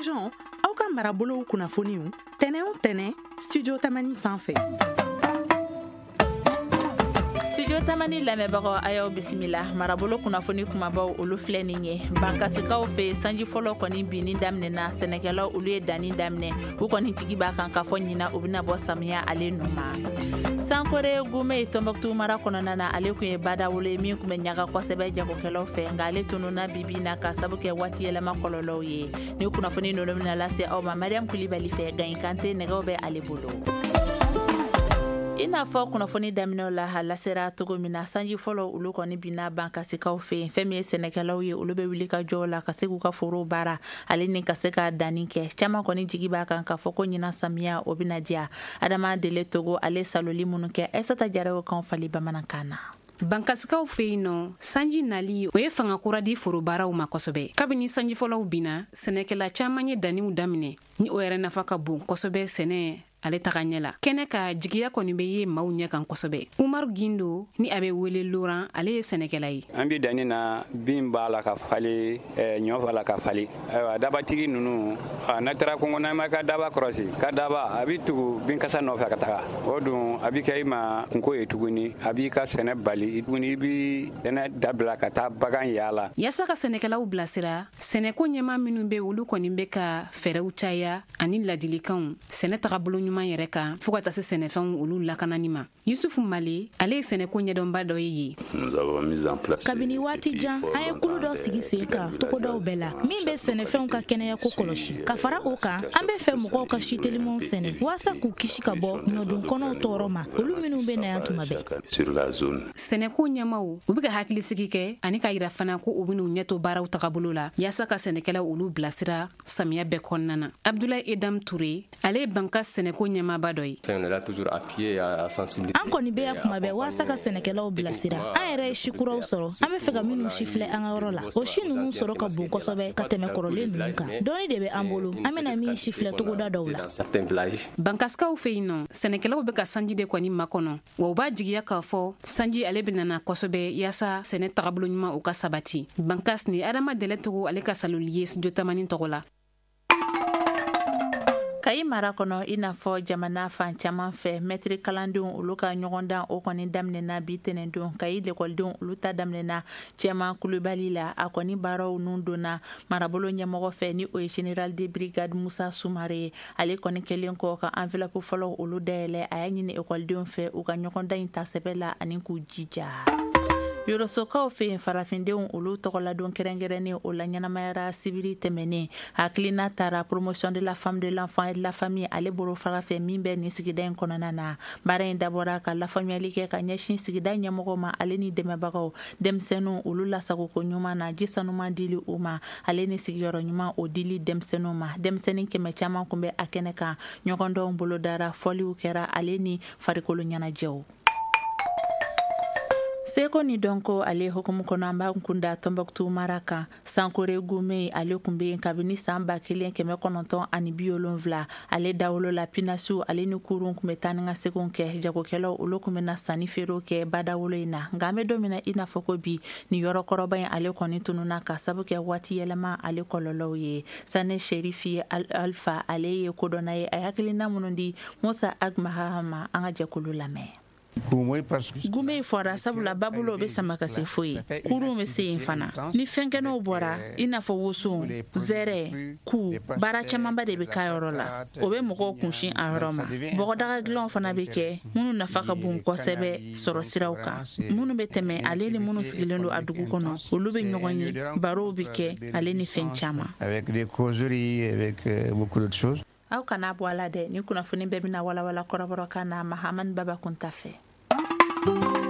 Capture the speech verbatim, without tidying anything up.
région aw ka marabolow kunnafoniw tɛnɛ o tɛnɛ studio tamani sanfɛ. studio tamani lamɛnbagaw a y'aw bisimila. marabolo kunnafoni kumabaw olu filɛ nin ye. bankasikaw fɛ sanji fɔlɔ kɔni binni daminɛna. sɛnɛkɛlaw olu ye danni daminɛ. u kɔni jigi b'a kan k'a fɔ ɲina u bɛna bɔ samiya ale nɔ ma. sankore gume Tombouctou mara kɔnɔna na ale kun ye badawolo ye min kun bɛ ɲaga kosɛbɛ jagokɛlaw fɛ nka ale tununa bibi na ka sabu kɛ waati yɛlɛma kɔlɔlɔw ye. ni kunnafoni ninnu bɛna lase aw ma Mariam Kulibali fɛ Gayin Kante nɛgɛw bɛ ale bolo. i n'a fɔ kunnafoni daminɛw la a lasera cogo min na sanji fɔlɔ olu kɔni binna bankasikaw fɛ yen. fɛn min ye sɛnɛkɛlaw ye olu bɛ wuli ka jɔ la ka se k'u ka forow baara ale ni ka se ka danni kɛ. caman kɔni jigi b'a kan k'a fɔ ko ɲina samiya o bɛna diya. Adama Dele Togo ale saloli minnu kɛ Aissata Jaraw kan fali bamanankan na. bankasikaw fɛ yen nɔ sanji nali o ye fanga kura di forobaaraw ma kosɛbɛ. kabini sanji fɔlɔw binna sɛnɛkɛla caman ye danniw daminɛ ni o yɛrɛ nafa ka bon kosɛbɛ sɛnɛ ale taga ɲɛ la. kɛnɛ ka jigiya kɔni bɛ ye maaw ɲɛ kan kosɛbɛ. Umaru Gindo ni a bɛ wele Loran ale ye sɛnɛkɛla ye. an bi danni na bin b'a la ka fali ɲɔ b'a la ka fali. ayiwa dabatigi ninnu n'a taara kɔngɔ n'a ma ka daba kɔrɔsi ka daba a bɛ tugu bin kasa nɔfɛ ka taga o dun a bɛ kɛ i ma kunko ye tuguni a b'i ka sɛnɛ bali tuguni i bɛ sɛnɛ dabila ka taa bagan yaala. yaasa ka sɛnɛkɛlaw bilasira sɛnɛko ɲɛmaa minnu bɛ olu kɔni bɛ ka fɛɛrɛw caya ani ladilikanw sɛnɛ tagabolo ɲuman yɛrɛ kan fo ka taa se sɛnɛfɛnw olu lakanani ma. Yusufu Male ale ye sɛnɛko ɲɛdɔnba dɔ ye ye. kabini waati jan an ye kulu dɔ sigi sen kan togodaw bɛɛ la min bɛ sɛnɛfɛnw ka kɛnɛya ko kɔlɔsi. ka fara o kan an bɛ fɛ mɔgɔw ka si telimanw sɛnɛ waasa k'u kisi ka bɔ ɲɔdon kɔnɔw tɔɔrɔ ma olu minnu bɛ na yan tuma bɛɛ. sɛnɛko ɲɛmaw u bɛ ka hakilisigi kɛ ani ka yira fana ko u bɛn'u ɲɛto baaraw tagabolo la yaasa ka sɛnɛkɛlaw olu bilasira samiya bɛɛ kɔnɔna na. Abdoulaye Edam Touré ale ye banka sɛnɛko ɲɛmaaba dɔ ye. an kɔni bɛ yan kuma bɛɛ waasa ka sɛnɛkɛlaw bilasira. an yɛrɛ ye sikuraw sɔrɔ an bɛ fɛ ka minnu si filɛ an ka yɔrɔ la o si ninnu sɔrɔ ka bon kosɛbɛ ka tɛmɛ kɔrɔlen ninnu kan. dɔɔni de bɛ an bolo an bɛna min si filɛ togoda dɔw la. bankasikaw fɛ yen nɔ sɛnɛkɛlaw bɛ ka sanji de kɔni makɔnɔ wa u b'a jigiya k'a fɔ sanji ale bɛ nana kosɛbɛ yaasa sɛnɛ tagabolo ɲuman u ka sabati. bankas ni Adama Dele Togo ale ka saloli ye studio tamani tɔgɔ la. Kayi mara kɔnɔ i n'a fɔ jamana fan caman fɛ mɛtiri kalandenw olu ka ɲɔgɔndan o kɔni daminɛna bi tɛnɛndon. Kayi lekɔlidenw olu ta daminɛna Cɛman Kulubali la a kɔni baaraw nun donna marabolo ɲɛmɔgɔ fɛ ni o ye Général de Brigade Musa Sumare. ale kɔni kɛlen kɔ ka enveloppe fɔlɔ olu dayɛlɛ a y'a ɲini ekɔlidenw fɛ u ka ɲɔgɔndan in ta sɛbɛ la ani k'u jija. Yorosokaw fɛ yen farafindenw olu tɔgɔladon kɛrɛnkɛrɛnnen o la ɲɛnamayara sibiri tɛmɛnen hakilina taara promotion de la femme de l'enfant et de la famille ale bolo fara fɛ min bɛ nin sigida in kɔnɔna na. baara in dabɔra ka lafaamuyali kɛ ka ɲɛsin sigida ɲɛmɔgɔ ma ale ni dɛmɛbagaw denmisɛnninw olu lasagoko ɲuman na ji sanuman dili u ma ale ni sigiyɔrɔ ɲuman o dili denmisɛnninw ma. denmisɛnnin kɛmɛ caman kun bɛ a kɛnɛ kan ɲɔgɔndɔnw bolo dara fɔliw kɛra ale ni farikolo ɲɛnajɛw. Seko ni dɔnko ale hukumu kɔnɔ an b'a kunda Tombouctou mara kan. Sankore Gume ale kun bɛ yen kabini san ba kelen kɛmɛ kɔnɔntɔn ani bi wolonwula ale dawolo la Pinasiw ale ni kurun kun bɛ taa ni ka seginw kɛ jagokɛlaw olu kun bɛ na sanni feerew kɛ badawolo in na nka an bɛ don min na i n'a fɔ ko bi ni yɔrɔ kɔrɔba in ale kɔni tununa ka sabu kɛ waati yɛlɛma ale kɔlɔlɔw ye. Sane Sherifi Alpha ale ye kodɔnna ye a ye hakilina minnu di Musa Agmaha ma an ka jɛkulu lamɛn. Gume fɔra sabula babulo bɛ sama ka se foyi kurun bɛ se yen fana ni fɛnkɛnɛw bɔra i n'a fɔ woson zɛrɛ ku baara camanba de bɛ k'a yɔrɔ la o bɛ mɔgɔw kunsin a yɔrɔ ma. bɔgɔdaga dilanw fana bɛ kɛ minnu nafa ka bon kosɛbɛ sɔrɔ siraw kan minnu bɛ tɛmɛ ale ni minnu sigilen don a dugu kɔnɔ olu bɛ ɲɔgɔn ye barow bɛ kɛ ale ni fɛn caman. aw kana bɔ a la dɛ ni kunnafoni bɛɛ bɛna walawala kɔrɔbɔrɔkan na Mahamani Baba Kunta fɛ.